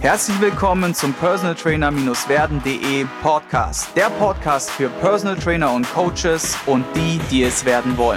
Herzlich willkommen zum Personal Trainer-werden.de Podcast. Der Podcast für Personal Trainer und Coaches und die, die es werden wollen.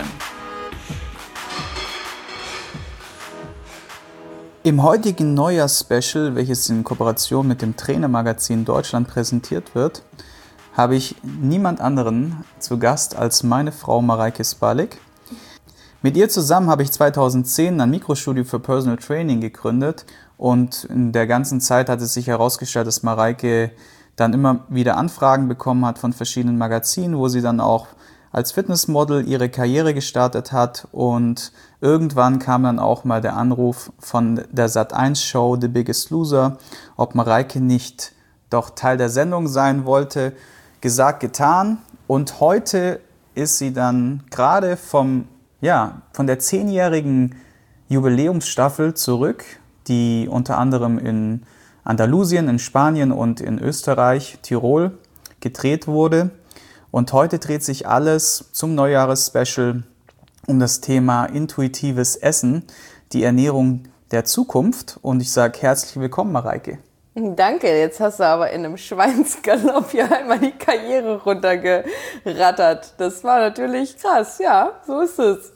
Im heutigen Neujahrs-Special, welches in Kooperation mit dem Trainermagazin Deutschland präsentiert wird, habe ich niemand anderen zu Gast als meine Frau Mareike Spalik. Mit ihr zusammen habe ich 2010 ein Mikrostudio für Personal Training gegründet und in der ganzen Zeit hat es sich herausgestellt, dass Mareike dann immer wieder Anfragen bekommen hat von verschiedenen Magazinen, wo sie dann auch als Fitnessmodel ihre Karriere gestartet hat und irgendwann kam dann auch mal der Anruf von der Sat.1-Show The Biggest Loser, ob Mareike nicht doch Teil der Sendung sein wollte. Gesagt, getan und heute ist sie dann gerade von der 10-jährigen Jubiläumsstaffel zurück, die unter anderem in Andalusien, in Spanien und in Österreich, Tirol gedreht wurde. Und heute dreht sich alles zum Neujahres-Special um das Thema intuitives Essen, die Ernährung der Zukunft. Und ich sage herzlich willkommen, Mareike. Danke, jetzt hast du aber in einem Schweinsgalopp hier einmal die Karriere runtergerattert. Das war natürlich krass, ja, so ist es.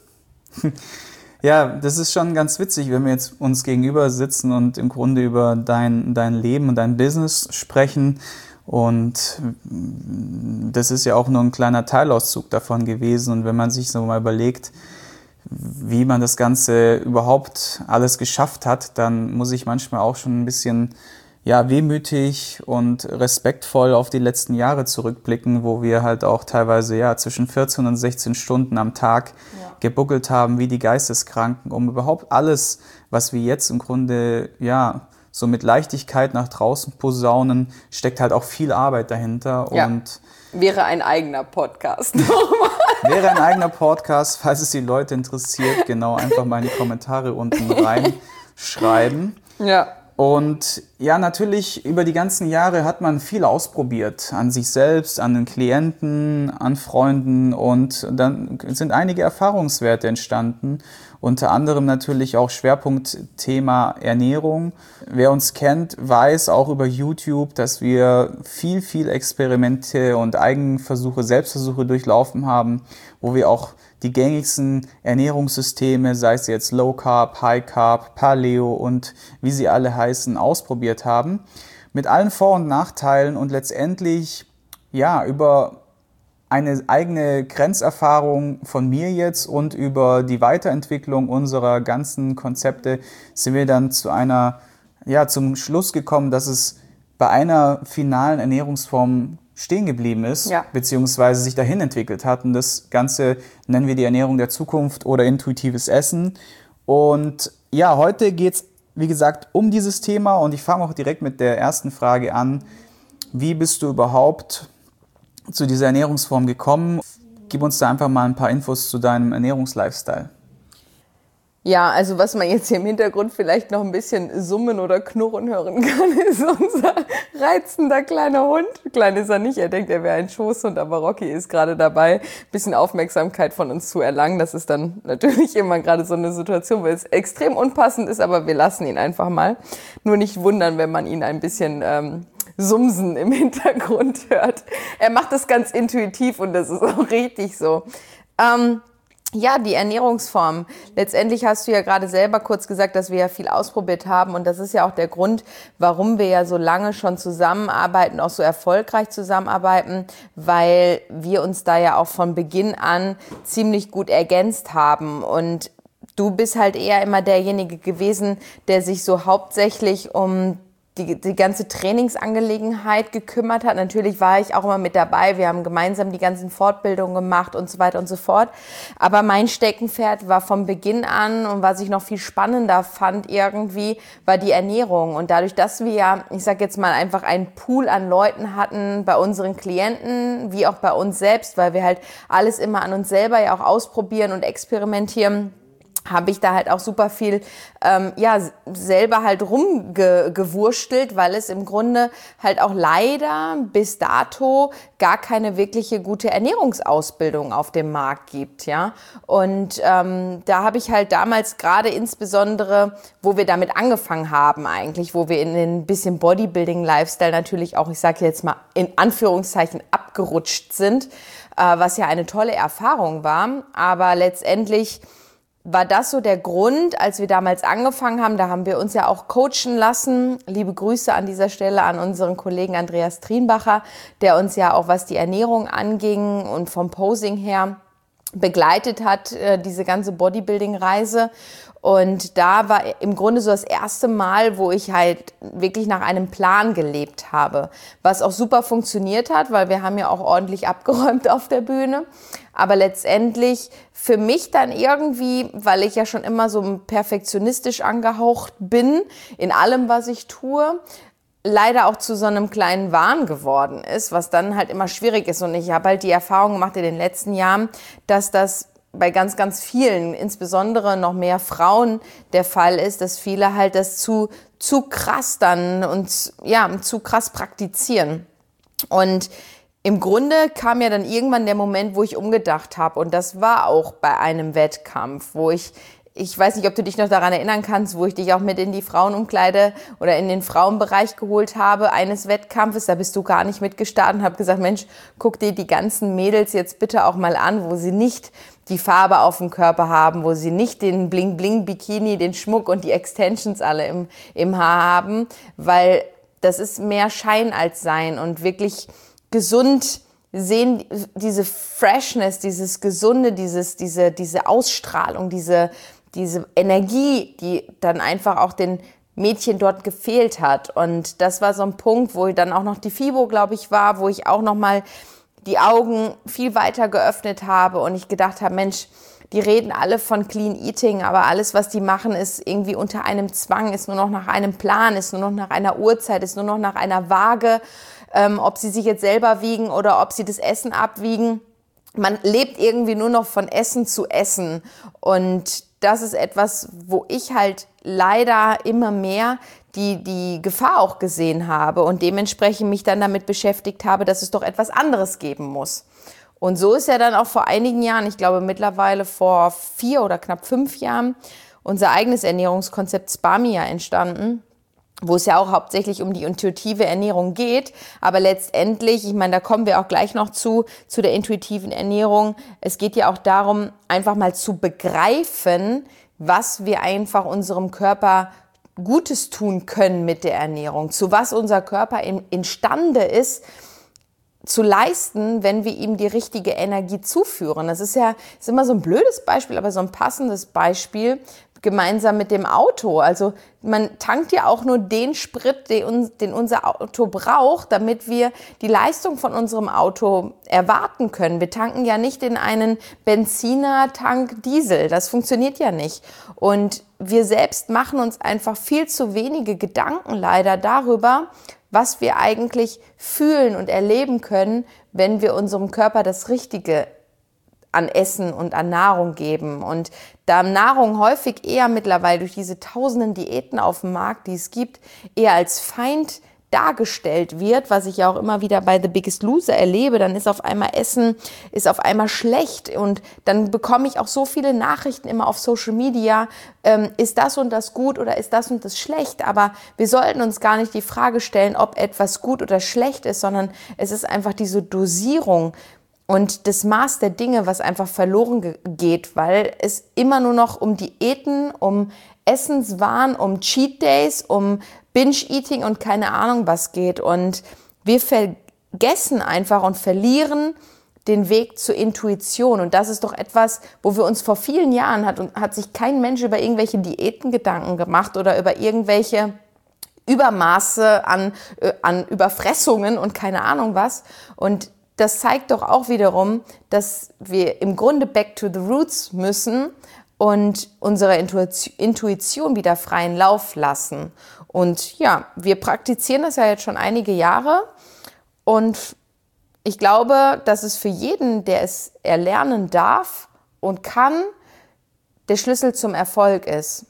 Ja, das ist schon ganz witzig, wenn wir jetzt uns gegenüber sitzen und im Grunde über dein Leben und dein Business sprechen. Und das ist ja auch nur ein kleiner Teilauszug davon gewesen. Und wenn man sich so mal überlegt, wie man das Ganze überhaupt alles geschafft hat, dann muss ich manchmal auch schon ein bisschen wehmütig und respektvoll auf die letzten Jahre zurückblicken, wo wir halt auch teilweise zwischen 14 und 16 Stunden am Tag gebuckelt haben wie die Geisteskranken, um überhaupt alles, was wir jetzt im Grunde so mit Leichtigkeit nach draußen posaunen, steckt halt auch viel Arbeit dahinter. Ja. Und wäre ein eigener Podcast. Wäre ein eigener Podcast, falls es die Leute interessiert, genau einfach mal in die Kommentare unten reinschreiben. Ja. Und ja, natürlich über die ganzen Jahre hat man viel ausprobiert, an sich selbst, an den Klienten, an Freunden und dann sind einige Erfahrungswerte entstanden, unter anderem natürlich auch Schwerpunktthema Ernährung. Wer uns kennt, weiß auch über YouTube, dass wir viel Experimente und Eigenversuche, Selbstversuche durchlaufen haben, wo wir auch die gängigsten Ernährungssysteme, sei es jetzt Low Carb, High Carb, Paleo und wie sie alle heißen, ausprobiert haben. Mit allen Vor- und Nachteilen und letztendlich über eine eigene Grenzerfahrung von mir jetzt und über die Weiterentwicklung unserer ganzen Konzepte sind wir dann zum Schluss gekommen, dass es bei einer finalen Ernährungsform stehen geblieben ist, beziehungsweise sich dahin entwickelt hat. Und das Ganze nennen wir die Ernährung der Zukunft oder intuitives Essen. Und ja, heute geht es, wie gesagt, um dieses Thema und ich fange auch direkt mit der ersten Frage an. Wie bist du überhaupt zu dieser Ernährungsform gekommen? Gib uns da einfach mal ein paar Infos zu deinem Ernährungslifestyle. Ja, also was man jetzt hier im Hintergrund vielleicht noch ein bisschen summen oder knurren hören kann, ist unser reizender kleiner Hund. Klein ist er nicht, er denkt, er wäre ein Schoßhund, aber Rocky ist gerade dabei, ein bisschen Aufmerksamkeit von uns zu erlangen. Das ist dann natürlich immer gerade so eine Situation, weil es extrem unpassend ist, aber wir lassen ihn einfach mal. Nur nicht wundern, wenn man ihn ein bisschen Sumsen im Hintergrund hört. Er macht das ganz intuitiv und das ist auch richtig so. Die Ernährungsform. Letztendlich hast du ja gerade selber kurz gesagt, dass wir ja viel ausprobiert haben und das ist ja auch der Grund, warum wir ja so lange schon zusammenarbeiten, auch so erfolgreich zusammenarbeiten, weil wir uns da ja auch von Beginn an ziemlich gut ergänzt haben und du bist halt eher immer derjenige gewesen, der sich so hauptsächlich um die ganze Trainingsangelegenheit gekümmert hat. Natürlich war ich auch immer mit dabei. Wir haben gemeinsam die ganzen Fortbildungen gemacht und so weiter und so fort. Aber mein Steckenpferd war von Beginn an und was ich noch viel spannender fand irgendwie, war die Ernährung. Und dadurch, dass wir ja, ich sag jetzt mal einfach einen Pool an Leuten hatten bei unseren Klienten, wie auch bei uns selbst, weil wir halt alles immer an uns selber ja auch ausprobieren und experimentieren, habe ich da halt auch super viel selber halt rumgewurstelt, weil es im Grunde halt auch leider bis dato gar keine wirkliche gute Ernährungsausbildung auf dem Markt gibt, ja. Und da habe ich halt damals gerade insbesondere, wo wir damit angefangen haben eigentlich, wo wir in den bisschen Bodybuilding-Lifestyle natürlich auch, ich sage jetzt mal in Anführungszeichen, abgerutscht sind, was ja eine tolle Erfahrung war, aber letztendlich war das so der Grund, als wir damals angefangen haben, da haben wir uns ja auch coachen lassen. Liebe Grüße an dieser Stelle an unseren Kollegen Andreas Trienbacher, der uns ja auch, was die Ernährung anging und vom Posing her begleitet hat, diese ganze Bodybuilding-Reise. Und da war im Grunde so das erste Mal, wo ich halt wirklich nach einem Plan gelebt habe, was auch super funktioniert hat, weil wir haben ja auch ordentlich abgeräumt auf der Bühne. Aber letztendlich für mich dann irgendwie, weil ich ja schon immer so perfektionistisch angehaucht bin in allem, was ich tue, leider auch zu so einem kleinen Wahn geworden ist, was dann halt immer schwierig ist. Und ich habe halt die Erfahrung gemacht in den letzten Jahren, dass das bei ganz, ganz vielen, insbesondere noch mehr Frauen, der Fall ist, dass viele halt das zu krass dann und ja, zu krass praktizieren. Und im Grunde kam ja dann irgendwann der Moment, wo ich umgedacht habe. Und das war auch bei einem Wettkampf, wo ich weiß nicht, ob du dich noch daran erinnern kannst, wo ich dich auch mit in die Frauenumkleide oder in den Frauenbereich geholt habe, eines Wettkampfes, da bist du gar nicht mitgestartet und habe gesagt, Mensch, guck dir die ganzen Mädels jetzt bitte auch mal an, wo sie nicht die Farbe auf dem Körper haben, wo sie nicht den Bling-Bling-Bikini, den Schmuck und die Extensions alle im Haar haben, weil das ist mehr Schein als Sein und wirklich gesund sehen, diese Freshness, dieses Gesunde, diese Ausstrahlung, diese Energie, die dann einfach auch den Mädchen dort gefehlt hat. Und das war so ein Punkt, wo dann auch noch die FIBO, glaube ich, war, wo ich auch noch mal die Augen viel weiter geöffnet habe und ich gedacht habe, Mensch, die reden alle von Clean Eating, aber alles, was die machen, ist irgendwie unter einem Zwang, ist nur noch nach einem Plan, ist nur noch nach einer Uhrzeit, ist nur noch nach einer Waage, ob sie sich jetzt selber wiegen oder ob sie das Essen abwiegen. Man lebt irgendwie nur noch von Essen zu Essen und das ist etwas, wo ich halt leider immer mehr die Gefahr auch gesehen habe und dementsprechend mich dann damit beschäftigt habe, dass es doch etwas anderes geben muss. Und so ist ja dann auch vor einigen Jahren, ich glaube mittlerweile vor 4 oder knapp 5 Jahren, unser eigenes Ernährungskonzept Spamia entstanden, wo es ja auch hauptsächlich um die intuitive Ernährung geht. Aber letztendlich, ich meine, da kommen wir auch gleich noch zu der intuitiven Ernährung. Es geht ja auch darum, einfach mal zu begreifen, was wir einfach unserem Körper Gutes tun können mit der Ernährung, zu was unser Körper imstande ist, zu leisten, wenn wir ihm die richtige Energie zuführen. Das ist immer so ein blödes Beispiel, aber so ein passendes Beispiel, gemeinsam mit dem Auto. Also man tankt ja auch nur den Sprit, den unser Auto braucht, damit wir die Leistung von unserem Auto erwarten können. Wir tanken ja nicht in einen Benziner-Tank Diesel. Das funktioniert ja nicht. Und wir selbst machen uns einfach viel zu wenige Gedanken leider darüber, was wir eigentlich fühlen und erleben können, wenn wir unserem Körper das Richtige an Essen und an Nahrung geben. Und da Nahrung häufig eher mittlerweile durch diese tausenden Diäten auf dem Markt, die es gibt, eher als Feind dargestellt wird, was ich ja auch immer wieder bei The Biggest Loser erlebe, dann ist auf einmal Essen, ist auf einmal schlecht und dann bekomme ich auch so viele Nachrichten immer auf Social Media, ist das und das gut oder ist das und das schlecht, aber wir sollten uns gar nicht die Frage stellen, ob etwas gut oder schlecht ist, sondern es ist einfach diese Dosierung und das Maß der Dinge, was einfach verloren geht, weil es immer nur noch um Diäten, um Essenswahn, um Cheat Days, um Binge-Eating und keine Ahnung was geht. Und wir vergessen einfach und verlieren den Weg zur Intuition. Und das ist doch etwas, wo wir uns vor vielen Jahren hat sich kein Mensch über irgendwelche Diäten Gedanken gemacht oder über irgendwelche Übermaße an Überfressungen und keine Ahnung was. Und das zeigt doch auch wiederum, dass wir im Grunde back to the roots müssen und unsere Intuition wieder freien Lauf lassen. Und ja, wir praktizieren das ja jetzt schon einige Jahre und ich glaube, dass es für jeden, der es erlernen darf und kann, der Schlüssel zum Erfolg ist.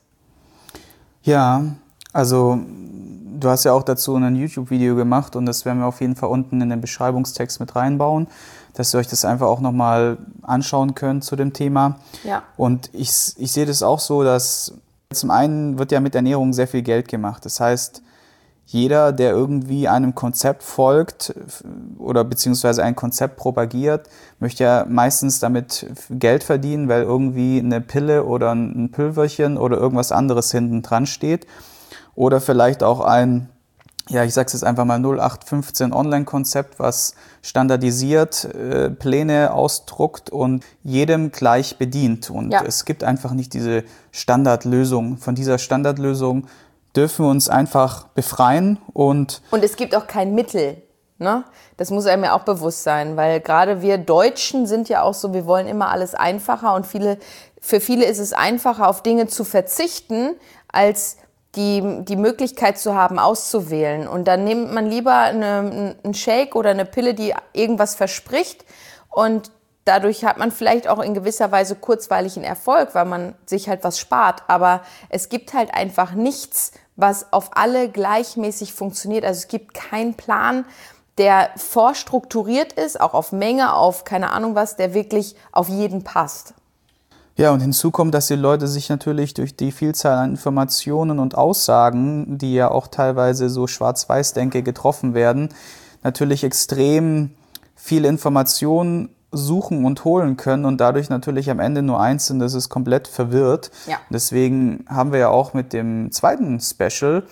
Ja, also du hast ja auch dazu ein YouTube-Video gemacht und das werden wir auf jeden Fall unten in den Beschreibungstext mit reinbauen, dass ihr euch das einfach auch nochmal anschauen könnt zu dem Thema. Ja. Und ich sehe das auch so, dass zum einen wird ja mit Ernährung sehr viel Geld gemacht. Das heißt, jeder, der irgendwie einem Konzept folgt oder beziehungsweise ein Konzept propagiert, möchte ja meistens damit Geld verdienen, weil irgendwie eine Pille oder ein Pülverchen oder irgendwas anderes hinten dran steht. Oder vielleicht auch ein, ja, ich sag's jetzt einfach mal 0815 Online-Konzept, was standardisiert Pläne ausdruckt und jedem gleich bedient. Und es gibt einfach nicht diese Standardlösung. Von dieser Standardlösung dürfen wir uns einfach befreien. Und es gibt auch kein Mittel. Ne? Das muss einem ja auch bewusst sein, weil gerade wir Deutschen sind ja auch so, wir wollen immer alles einfacher und für viele ist es einfacher, auf Dinge zu verzichten, als die Möglichkeit zu haben, auszuwählen. Und dann nimmt man lieber einen Shake oder eine Pille, die irgendwas verspricht und dadurch hat man vielleicht auch in gewisser Weise kurzweiligen Erfolg, weil man sich halt was spart. Aber es gibt halt einfach nichts, was auf alle gleichmäßig funktioniert. Also es gibt keinen Plan, der vorstrukturiert ist, auch auf Menge, auf keine Ahnung was, der wirklich auf jeden passt. Ja, und hinzu kommt, dass die Leute sich natürlich durch die Vielzahl an Informationen und Aussagen, die ja auch teilweise so Schwarz-Weiß-Denke getroffen werden, natürlich extrem viele Informationen suchen und holen können und dadurch natürlich am Ende nur eins sind, das ist komplett verwirrt. Ja. Deswegen haben wir ja auch mit dem zweiten Special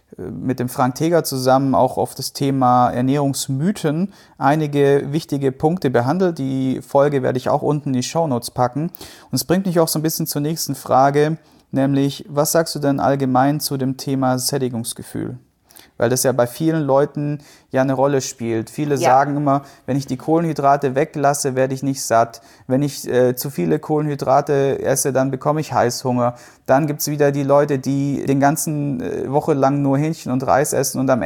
mit dem Frank Teger zusammen auch auf das Thema Ernährungsmythen einige wichtige Punkte behandelt. Die Folge werde ich auch unten in die Shownotes packen. Und es bringt mich auch so ein bisschen zur nächsten Frage, nämlich, was sagst du denn allgemein zu dem Thema Sättigungsgefühl? Weil das ja bei vielen Leuten ja eine Rolle spielt. Viele sagen immer, wenn ich die Kohlenhydrate weglasse, werde ich nicht satt. Wenn ich zu viele Kohlenhydrate esse, dann bekomme ich Heißhunger. Dann gibt's wieder die Leute, die den ganzen Woche lang nur Hähnchen und Reis essen und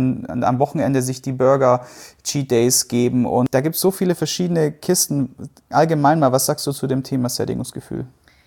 am Wochenende sich die Burger Cheat Days geben. Und da gibt's so viele verschiedene Kisten. Allgemein mal, was sagst du zu dem Thema Sättigungsgefühl?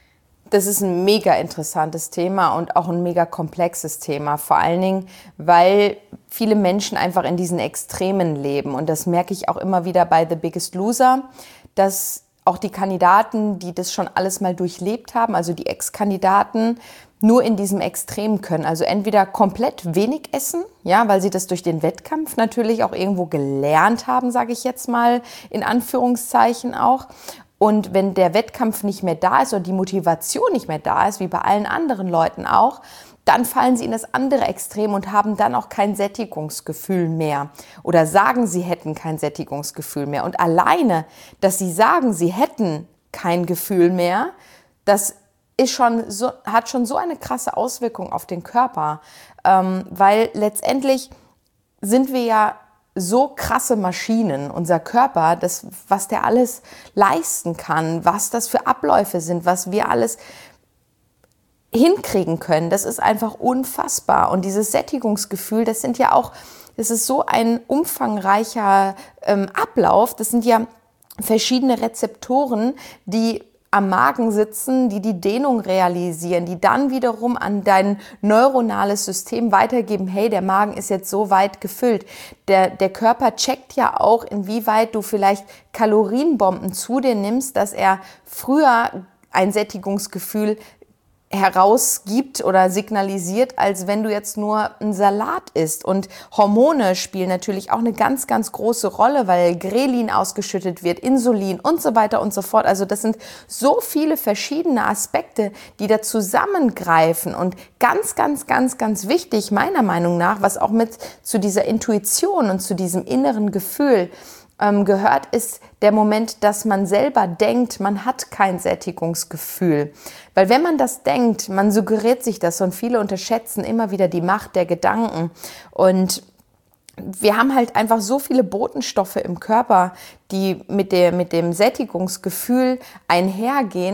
Das ist ein mega interessantes Thema und auch ein mega komplexes Thema. Vor allen Dingen, weil viele Menschen einfach in diesen Extremen leben. Und das merke ich auch immer wieder bei The Biggest Loser, dass auch die Kandidaten, die das schon alles mal durchlebt haben, also die Ex-Kandidaten, nur in diesem Extrem können. Also entweder komplett wenig essen, ja, weil sie das durch den Wettkampf natürlich auch irgendwo gelernt haben, sage ich jetzt mal in Anführungszeichen auch. Und wenn der Wettkampf nicht mehr da ist oder die Motivation nicht mehr da ist, wie bei allen anderen Leuten auch, dann fallen sie in das andere Extrem und haben dann auch kein Sättigungsgefühl mehr oder sagen, sie hätten kein Sättigungsgefühl mehr. Und alleine, dass sie sagen, sie hätten kein Gefühl mehr, das ist hat schon so eine krasse Auswirkung auf den Körper, weil letztendlich sind wir ja so krasse Maschinen, unser Körper, was der alles leisten kann, was das für Abläufe sind, was wir alles hinkriegen können, das ist einfach unfassbar. Und dieses Sättigungsgefühl, das ist so ein umfangreicher Ablauf, das sind ja verschiedene Rezeptoren, die am Magen sitzen, die die Dehnung realisieren, die dann wiederum an dein neuronales System weitergeben, hey, der Magen ist jetzt so weit gefüllt. Der Körper checkt ja auch, inwieweit du vielleicht Kalorienbomben zu dir nimmst, dass er früher ein Sättigungsgefühl herausgibt oder signalisiert, als wenn du jetzt nur einen Salat isst. Und Hormone spielen natürlich auch eine ganz, ganz große Rolle, weil Grelin ausgeschüttet wird, Insulin und so weiter und so fort. Also das sind so viele verschiedene Aspekte, die da zusammengreifen. Und ganz, ganz, ganz, ganz wichtig, meiner Meinung nach, was auch mit zu dieser Intuition und zu diesem inneren Gefühl gehört, ist der Moment, dass man selber denkt, man hat kein Sättigungsgefühl. Weil wenn man das denkt, man suggeriert sich das und viele unterschätzen immer wieder die Macht der Gedanken. Und wir haben halt einfach so viele Botenstoffe im Körper, die mit dem Sättigungsgefühl einhergehen,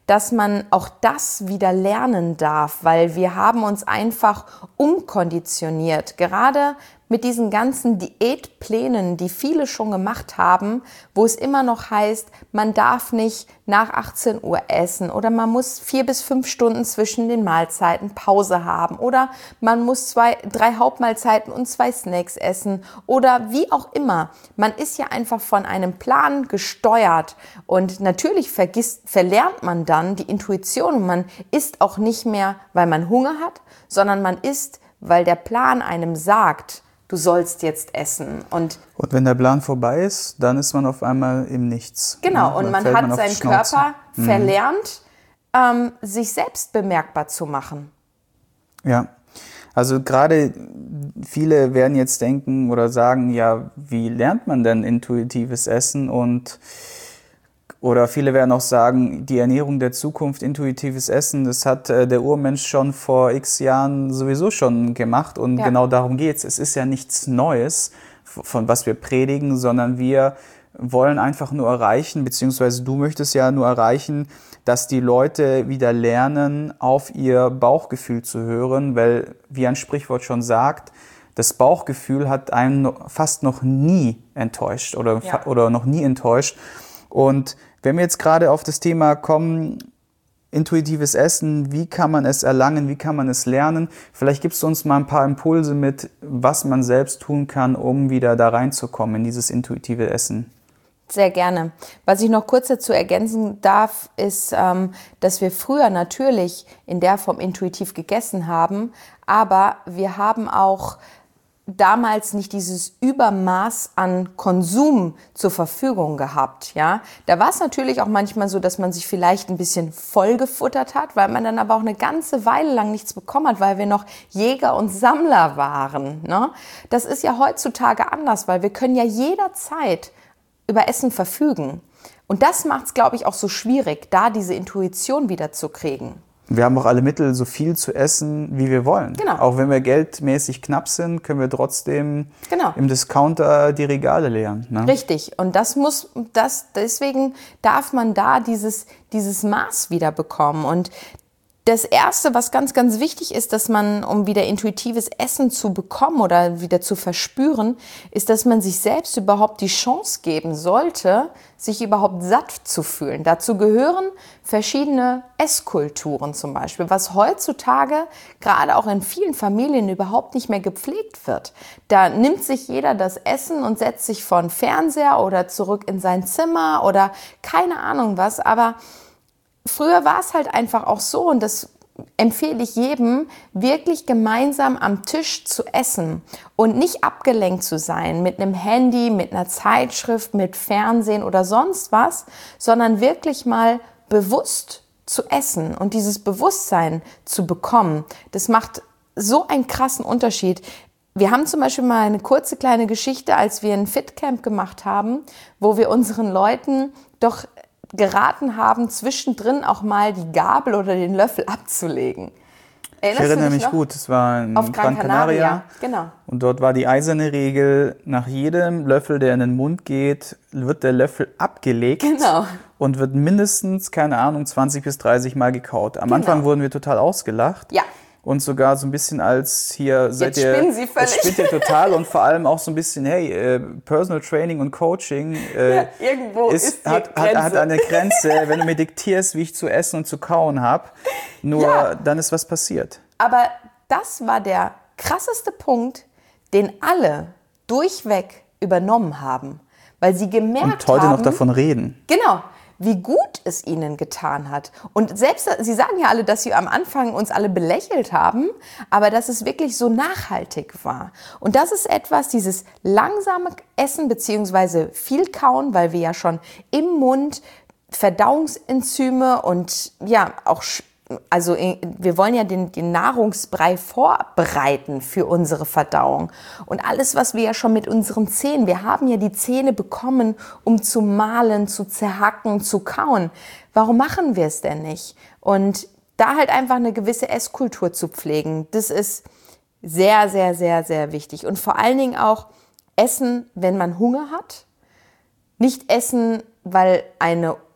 dass man auch das wieder lernen darf, weil wir haben uns einfach umkonditioniert. Gerade mit diesen ganzen Diätplänen, die viele schon gemacht haben, wo es immer noch heißt, man darf nicht nach 18 Uhr essen oder man muss 4 bis 5 Stunden zwischen den Mahlzeiten Pause haben oder man muss 3 Hauptmahlzeiten und 2 Snacks essen oder wie auch immer. Man ist ja einfach von einem Plan gesteuert und natürlich verlernt man dann die Intuition und man isst auch nicht mehr, weil man Hunger hat, sondern man isst, weil der Plan einem sagt, du sollst jetzt essen. Und wenn der Plan vorbei ist, dann ist man auf einmal im Nichts. Genau, ja, und man hat seinen Körper verlernt, sich selbst bemerkbar zu machen. Ja, also gerade viele werden jetzt denken oder sagen, ja, wie lernt man denn intuitives Essen? Oder viele werden auch sagen, die Ernährung der Zukunft, intuitives Essen, das hat der Urmensch schon vor x Jahren sowieso schon gemacht und genau darum geht's. Es ist ja nichts Neues, von was wir predigen, sondern wir wollen einfach nur erreichen, beziehungsweise du möchtest ja nur erreichen, dass die Leute wieder lernen, auf ihr Bauchgefühl zu hören, weil, wie ein Sprichwort schon sagt, das Bauchgefühl hat einen fast noch nie enttäuscht oder noch nie enttäuscht. Und wenn wir jetzt gerade auf das Thema kommen, intuitives Essen, wie kann man es erlangen, wie kann man es lernen? Vielleicht gibst du uns mal ein paar Impulse mit, was man selbst tun kann, um wieder da reinzukommen in dieses intuitive Essen. Sehr gerne. Was ich noch kurz dazu ergänzen darf, ist, dass wir früher natürlich in der Form intuitiv gegessen haben, aber wir haben auch damals nicht dieses Übermaß an Konsum zur Verfügung gehabt, ja. Da war es natürlich auch manchmal so, dass man sich vielleicht ein bisschen vollgefuttert hat, weil man dann aber auch eine ganze Weile lang nichts bekommen hat, weil wir noch Jäger und Sammler waren, ne? Das ist ja heutzutage anders, weil wir können ja jederzeit über Essen verfügen. Und das macht es, glaube ich, auch so schwierig, da diese Intuition wieder zu kriegen. Wir haben auch alle Mittel, so viel zu essen, wie wir wollen. Genau. Auch wenn wir geldmäßig knapp sind, können wir trotzdem im Discounter die Regale leeren. Ne? Richtig. Und deswegen darf man da dieses Maß wieder bekommen. Und das Erste, was ganz, ganz wichtig ist, dass man, um wieder intuitives Essen zu bekommen oder wieder zu verspüren, ist, dass man sich selbst überhaupt die Chance geben sollte, sich überhaupt satt zu fühlen. Dazu gehören verschiedene Esskulturen zum Beispiel, was heutzutage gerade auch in vielen Familien überhaupt nicht mehr gepflegt wird. Da nimmt sich jeder das Essen und setzt sich vor den Fernseher oder zurück in sein Zimmer oder keine Ahnung was, aber früher war es halt einfach auch so, und das empfehle ich jedem, wirklich gemeinsam am Tisch zu essen und nicht abgelenkt zu sein mit einem Handy, mit einer Zeitschrift, mit Fernsehen oder sonst was, sondern wirklich mal bewusst zu essen und dieses Bewusstsein zu bekommen. Das macht so einen krassen Unterschied. Wir haben zum Beispiel mal eine kurze kleine Geschichte, als wir ein Fitcamp gemacht haben, wo wir unseren Leuten doch geraten haben, zwischendrin auch mal die Gabel oder den Löffel abzulegen. Ich erinnere mich gut, es war in Gran Canaria. Genau. Und dort war die eiserne Regel, nach jedem Löffel, der in den Mund geht, wird der Löffel abgelegt und wird mindestens, keine Ahnung, 20 bis 30 Mal gekaut. Am Anfang wurden wir total ausgelacht. Ja. Und sogar so ein bisschen als hier seid ihr, spinnen Sie völlig. Das spinnt ihr total und vor allem auch so ein bisschen, hey, Personal Training und Coaching irgendwo ist hat eine Grenze, wenn du mir diktierst, wie ich zu essen und zu kauen habe, dann ist was passiert. Aber das war der krasseste Punkt, den alle durchweg übernommen haben, weil sie gemerkt haben. Und heute noch davon reden. Genau. Wie gut es ihnen getan hat. Und selbst, sie sagen ja alle, dass sie am Anfang uns alle belächelt haben, aber dass es wirklich so nachhaltig war. Und das ist etwas, dieses langsame Essen bzw. viel Kauen, weil wir ja schon im Mund Verdauungsenzyme und auch also wir wollen ja den Nahrungsbrei vorbereiten für unsere Verdauung. Und alles, was wir ja schon mit unseren Zähnen, wir haben ja die Zähne bekommen, um zu mahlen, zu zerhacken, zu kauen. Warum machen wir es denn nicht? Und da halt einfach eine gewisse Esskultur zu pflegen, das ist sehr, sehr, sehr, sehr wichtig. Und vor allen Dingen auch essen, wenn man Hunger hat. Nicht essen, weil eine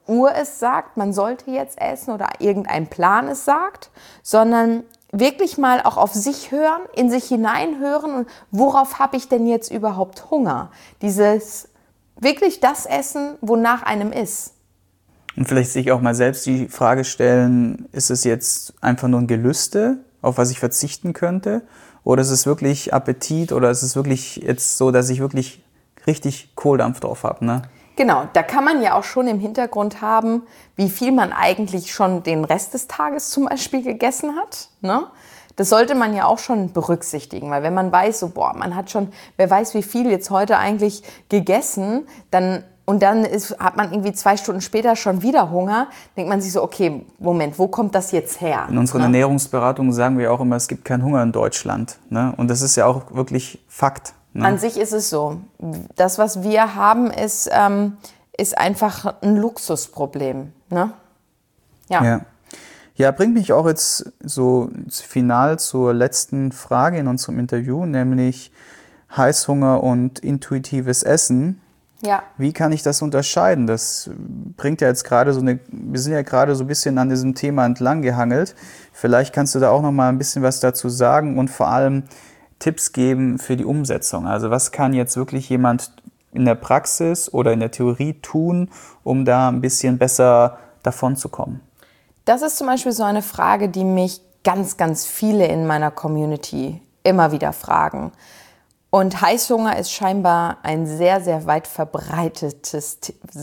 Uhr es sagt, man sollte jetzt essen oder irgendein Plan es sagt, sondern wirklich mal auch auf sich hören, in sich hineinhören und worauf habe ich denn jetzt überhaupt Hunger? Wirklich das Essen, wonach einem ist. Und vielleicht sich auch mal selbst die Frage stellen, ist es jetzt einfach nur ein Gelüste, auf was ich verzichten könnte? Oder ist es wirklich Appetit oder ist es wirklich jetzt so, dass ich wirklich richtig Kohldampf drauf habe, ne? Genau, da kann man ja auch schon im Hintergrund haben, wie viel man eigentlich schon den Rest des Tages zum Beispiel gegessen hat, ne? Das sollte man ja auch schon berücksichtigen, weil wenn man weiß, so, man hat schon, wer weiß, wie viel jetzt heute eigentlich gegessen, dann hat man irgendwie 2 Stunden später schon wieder Hunger, denkt man sich so, okay, Moment, wo kommt das jetzt her? In unseren Ernährungsberatungen sagen wir auch immer, es gibt keinen Hunger in Deutschland, ne? Und das ist ja auch wirklich Fakt. Ne? An sich ist es so. Das, was wir haben, ist einfach ein Luxusproblem. Ne? Ja. Ja, bringt mich auch jetzt so final zur letzten Frage in unserem Interview, nämlich Heißhunger und intuitives Essen. Ja. Wie kann ich das unterscheiden? Das bringt ja jetzt gerade wir sind ja gerade so ein bisschen an diesem Thema entlang gehangelt. Vielleicht kannst du da auch noch mal ein bisschen was dazu sagen und vor allem Tipps geben für die Umsetzung. Also was kann jetzt wirklich jemand in der Praxis oder in der Theorie tun, um da ein bisschen besser davon zu kommen? Das ist zum Beispiel so eine Frage, die mich ganz, ganz viele in meiner Community immer wieder fragen. Und Heißhunger ist scheinbar ein sehr, sehr weit verbreitetes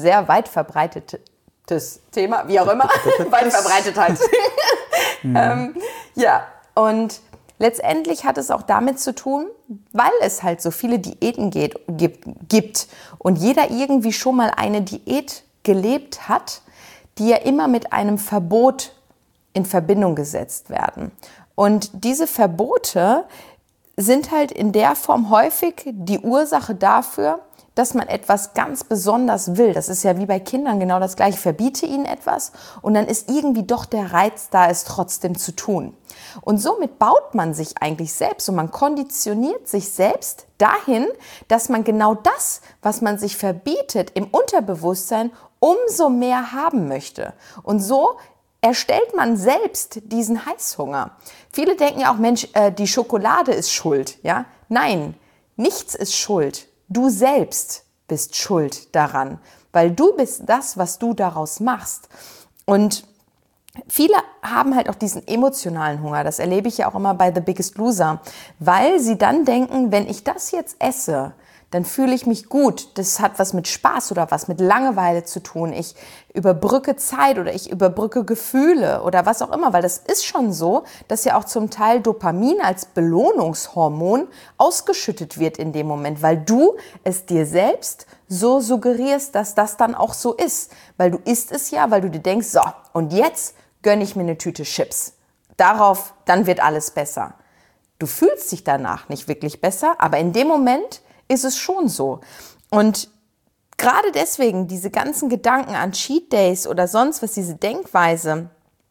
Thema, wie auch immer, weit verbreitet halt. Ja, und letztendlich hat es auch damit zu tun, weil es halt so viele Diäten gibt und jeder irgendwie schon mal eine Diät gelebt hat, die ja immer mit einem Verbot in Verbindung gesetzt werden. Und diese Verbote sind halt in der Form häufig die Ursache dafür, dass man etwas ganz besonders will. Das ist ja wie bei Kindern genau das Gleiche. Verbiete ihnen etwas und dann ist irgendwie doch der Reiz da, es trotzdem zu tun. Und somit baut man sich eigentlich selbst und man konditioniert sich selbst dahin, dass man genau das, was man sich verbietet, im Unterbewusstsein umso mehr haben möchte. Und so erstellt man selbst diesen Heißhunger. Viele denken ja auch, Mensch, die Schokolade ist schuld. Ja? Nein, nichts ist schuld. Du selbst bist schuld daran, weil du bist das, was du daraus machst. Und viele haben halt auch diesen emotionalen Hunger. Das erlebe ich ja auch immer bei The Biggest Loser, weil sie dann denken, wenn ich das jetzt esse, dann fühle ich mich gut. Das hat was mit Spaß oder was mit Langeweile zu tun. Ich überbrücke Zeit oder ich überbrücke Gefühle oder was auch immer, weil das ist schon so, dass ja auch zum Teil Dopamin als Belohnungshormon ausgeschüttet wird in dem Moment, weil du es dir selbst so suggerierst, dass das dann auch so ist. Weil du isst es ja, weil du dir denkst, so, und jetzt gönne ich mir eine Tüte Chips. Dann wird alles besser. Du fühlst dich danach nicht wirklich besser, aber in dem Moment ist es schon so. Und gerade deswegen diese ganzen Gedanken an Cheat Days oder sonst was, diese Denkweise,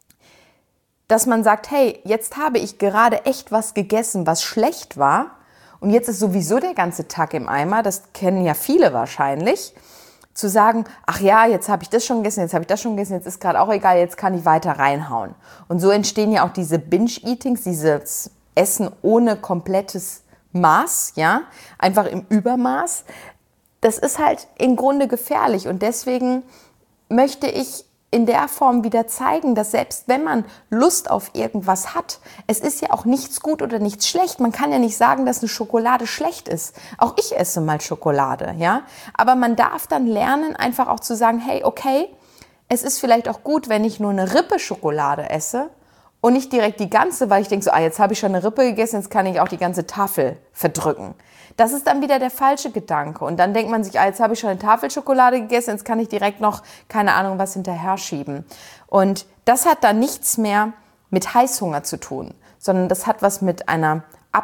dass man sagt, hey, jetzt habe ich gerade echt was gegessen, was schlecht war und jetzt ist sowieso der ganze Tag im Eimer, das kennen ja viele wahrscheinlich, zu sagen, ach ja, jetzt habe ich das schon gegessen, jetzt habe ich das schon gegessen, jetzt ist gerade auch egal, jetzt kann ich weiter reinhauen. Und so entstehen ja auch diese Binge-Eatings, dieses Essen ohne komplettes Maß, ja, einfach im Übermaß. Das ist halt im Grunde gefährlich und deswegen möchte ich in der Form wieder zeigen, dass selbst wenn man Lust auf irgendwas hat, es ist ja auch nichts gut oder nichts schlecht. Man kann ja nicht sagen, dass eine Schokolade schlecht ist. Auch ich esse mal Schokolade, ja. Aber man darf dann lernen, einfach auch zu sagen, hey, okay, es ist vielleicht auch gut, wenn ich nur eine Rippe Schokolade esse und nicht direkt die ganze, weil ich denke so, jetzt habe ich schon eine Rippe gegessen, jetzt kann ich auch die ganze Tafel verdrücken. Das ist dann wieder der falsche Gedanke. Und dann denkt man sich, jetzt habe ich schon eine Tafel Schokolade gegessen, jetzt kann ich direkt noch, keine Ahnung, was hinterher schieben. Und das hat dann nichts mehr mit Heißhunger zu tun, sondern das hat was mit einem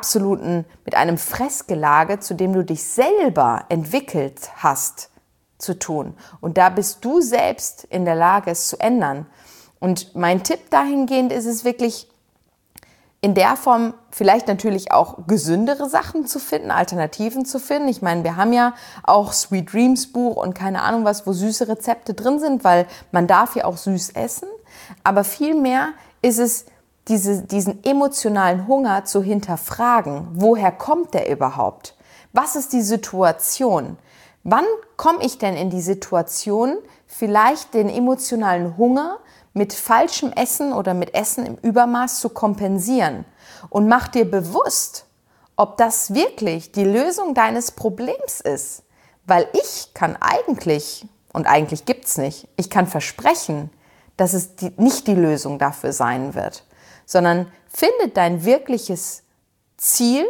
Fressgelage, zu dem du dich selber entwickelt hast, zu tun. Und da bist du selbst in der Lage, es zu ändern. Und mein Tipp dahingehend ist es wirklich, in der Form vielleicht natürlich auch gesündere Sachen zu finden, Alternativen zu finden. Ich meine, wir haben ja auch Sweet Dreams Buch und keine Ahnung was, wo süße Rezepte drin sind, weil man darf ja auch süß essen. Aber vielmehr ist es diesen emotionalen Hunger zu hinterfragen. Woher kommt der überhaupt? Was ist die Situation? Wann komme ich denn in die Situation, vielleicht den emotionalen Hunger mit falschem Essen oder mit Essen im Übermaß zu kompensieren? Und mach dir bewusst, ob das wirklich die Lösung deines Problems ist. Weil ich kann eigentlich, und eigentlich gibt's nicht, ich kann versprechen, dass es nicht die Lösung dafür sein wird, sondern finde dein wirkliches Ziel.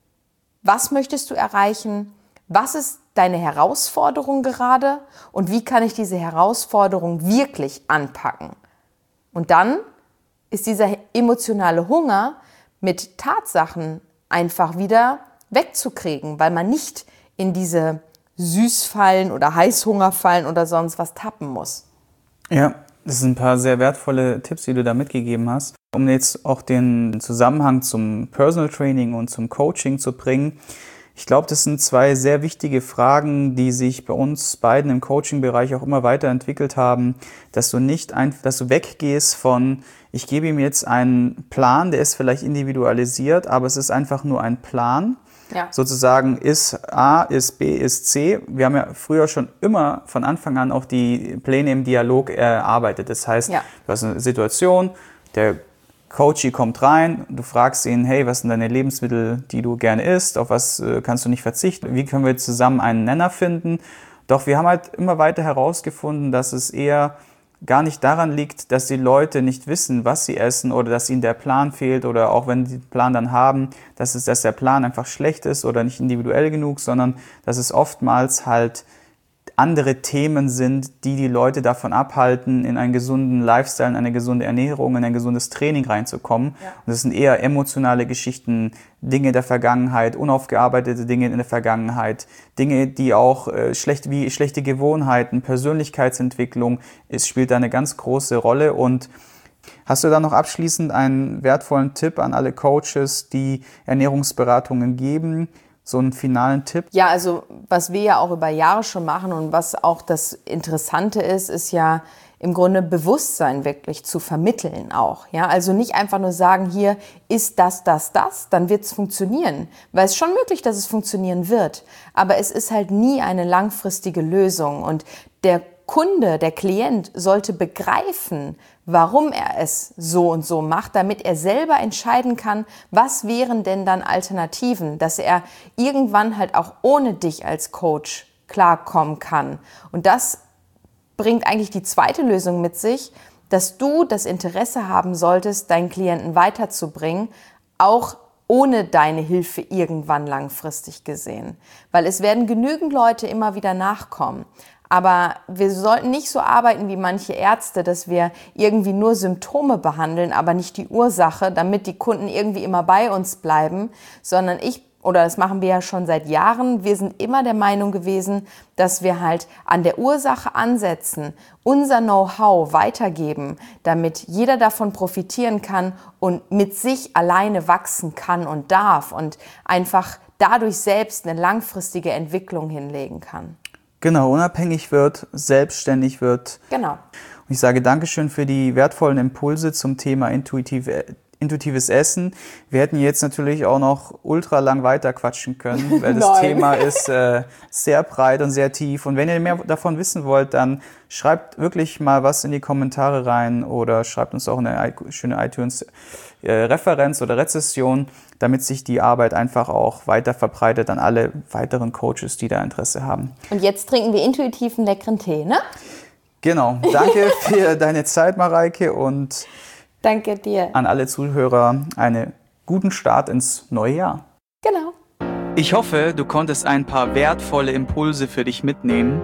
Was möchtest du erreichen? Was ist deine Herausforderung gerade? Und wie kann ich diese Herausforderung wirklich anpacken? Und dann ist dieser emotionale Hunger mit Tatsachen einfach wieder wegzukriegen, weil man nicht in diese Süßfallen oder Heißhungerfallen oder sonst was tappen muss. Ja, das sind ein paar sehr wertvolle Tipps, die du da mitgegeben hast. Um jetzt auch den Zusammenhang zum Personal Training und zum Coaching zu bringen. Ich glaube, das sind zwei sehr wichtige Fragen, die sich bei uns beiden im Coaching-Bereich auch immer weiterentwickelt haben, dass du dass du weggehst von, ich gebe ihm jetzt einen Plan, der ist vielleicht individualisiert, aber es ist einfach nur ein Plan. Ja. Sozusagen ist A, ist B, ist C. Wir haben ja früher schon immer von Anfang an auch die Pläne im Dialog erarbeitet. Das heißt, du hast eine Situation, der Coachie kommt rein, du fragst ihn, hey, was sind deine Lebensmittel, die du gerne isst, auf was kannst du nicht verzichten, wie können wir zusammen einen Nenner finden? Doch wir haben halt immer weiter herausgefunden, dass es eher gar nicht daran liegt, dass die Leute nicht wissen, was sie essen oder dass ihnen der Plan fehlt oder auch wenn sie den Plan dann haben, dass der Plan einfach schlecht ist oder nicht individuell genug, sondern dass es oftmals halt andere Themen sind, die Leute davon abhalten, in einen gesunden Lifestyle, in eine gesunde Ernährung, in ein gesundes Training reinzukommen. Ja. Und das sind eher emotionale Geschichten, Dinge der Vergangenheit, unaufgearbeitete Dinge in der Vergangenheit, Dinge, die auch wie schlechte Gewohnheiten, Persönlichkeitsentwicklung, es spielt da eine ganz große Rolle. Und hast du da noch abschließend einen wertvollen Tipp an alle Coaches, die Ernährungsberatungen geben? So einen finalen Tipp? Ja, also was wir ja auch über Jahre schon machen und was auch das Interessante ist ja im Grunde Bewusstsein wirklich zu vermitteln auch. Ja, also nicht einfach nur sagen, hier ist das, dann wird es funktionieren. Weil es ist schon möglich, dass es funktionieren wird. Aber es ist halt nie eine langfristige Lösung. Und der Kunde, der Klient sollte begreifen, warum er es so und so macht, damit er selber entscheiden kann, was wären denn dann Alternativen, dass er irgendwann halt auch ohne dich als Coach klarkommen kann. Und das bringt eigentlich die zweite Lösung mit sich, dass du das Interesse haben solltest, deinen Klienten weiterzubringen, auch ohne deine Hilfe irgendwann langfristig gesehen. Weil es werden genügend Leute immer wieder nachkommen. Aber wir sollten nicht so arbeiten wie manche Ärzte, dass wir irgendwie nur Symptome behandeln, aber nicht die Ursache, damit die Kunden irgendwie immer bei uns bleiben, sondern das machen wir ja schon seit Jahren, wir sind immer der Meinung gewesen, dass wir halt an der Ursache ansetzen, unser Know-how weitergeben, damit jeder davon profitieren kann und mit sich alleine wachsen kann und darf und einfach dadurch selbst eine langfristige Entwicklung hinlegen kann. Genau, unabhängig wird, selbstständig wird. Genau. Und ich sage Dankeschön für die wertvollen Impulse zum Thema intuitives Essen. Wir hätten jetzt natürlich auch noch ultra lang weiter quatschen können, weil das Thema ist sehr breit und sehr tief. Und wenn ihr mehr davon wissen wollt, dann schreibt wirklich mal was in die Kommentare rein oder schreibt uns auch eine schöne iTunes-Referenz oder Rezession, damit sich die Arbeit einfach auch weiter verbreitet an alle weiteren Coaches, die da Interesse haben. Und jetzt trinken wir intuitiv einen leckeren Tee, ne? Genau. Danke für deine Zeit, Mareike, und danke dir. An alle Zuhörer einen guten Start ins neue Jahr. Genau. Ich hoffe, du konntest ein paar wertvolle Impulse für dich mitnehmen.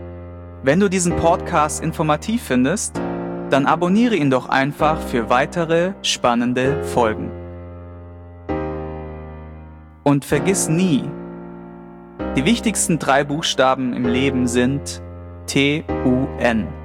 Wenn du diesen Podcast informativ findest, dann abonniere ihn doch einfach für weitere spannende Folgen. Und vergiss nie, die wichtigsten 3 Buchstaben im Leben sind TUN.